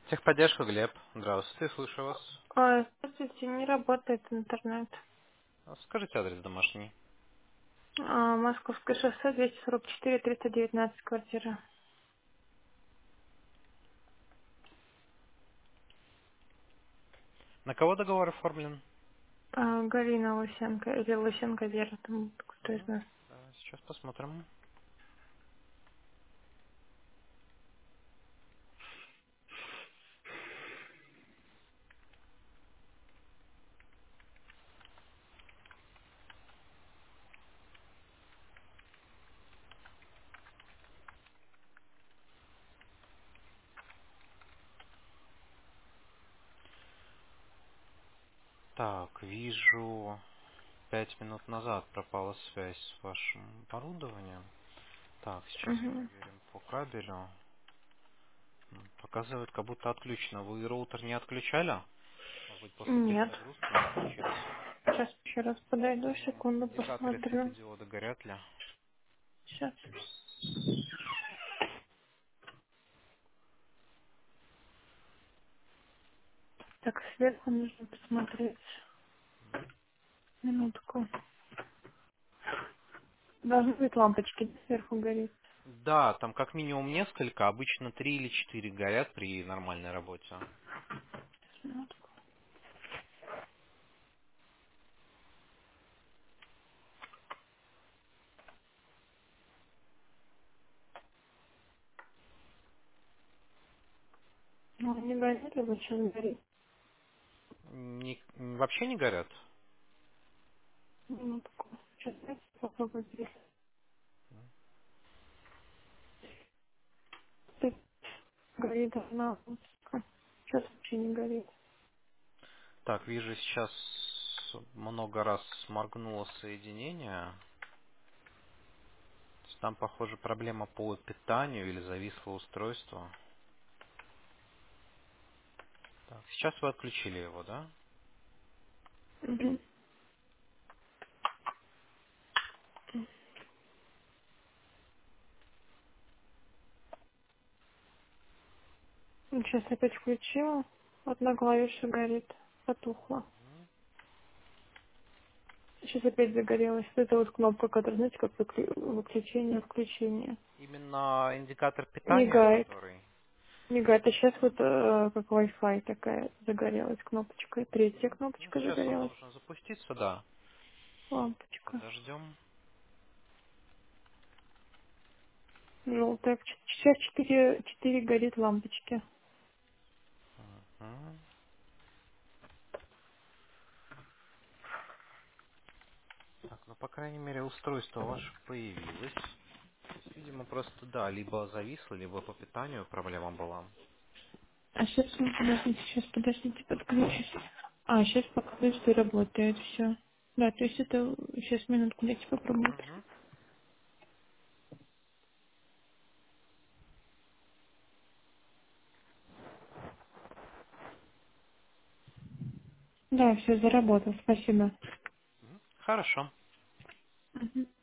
Техподдержка, Глеб. Здравствуйте, слушаю вас. Здравствуйте, не работает интернет. Скажите адрес домашний. Московское шоссе, 244, 319 квартира. На кого договор оформлен? Галина Лысенко, или Лысенко Вера, там кто из нас. Сейчас посмотрим. Так, вижу, 5 минут назад пропала связь с вашим оборудованием. Так, сейчас Угу. проверим по кабелю. Показывает, как будто отключено. Вы роутер не отключали? Может быть, после Нет. перезагрузки он отключился? Сейчас еще раз подойду, секунду Индикаторы посмотрю. светодиода горят ли? Сейчас. Так, сверху нужно посмотреть. Минутку. Должны быть лампочки сверху гореть. Да, там как минимум несколько, обычно 3 или 4 горят при нормальной работе. Минутку. Ну, не горит, а вот сейчас горит. Вообще не горят? Минутку. Сейчас дайте попробую здесь. Горит одна лампочка. Сейчас вообще не горит. Так, вижу, сейчас много раз моргнуло соединение. То есть там, похоже, проблема по питанию или зависло устройство. Так, сейчас вы отключили его, да? Мгм. Сейчас опять включила. Одна клавиша горит. Потухла. Сейчас опять загорелась. Это вот кнопка, которая, знаете, как выключение, включение. Именно индикатор питания, Мигает. который... Мигает. А сейчас вот как Wi-Fi такая загорелась кнопочка. Третья Ну, кнопочка сейчас он загорелась. должен запуститься, да. Лампочка. Подождем. Желтая. Сейчас четыре горит лампочки. Мгм. Так, ну, по крайней мере, устройство ваше появилось. То есть, видимо, просто, да, либо зависло, либо по питанию проблема была. А сейчас, подождите, подключусь. Сейчас показывает, что работает все. Да, то есть это сейчас минутку дайте попробовать. Мгм. Да, все заработал, спасибо. Хорошо. Мгм.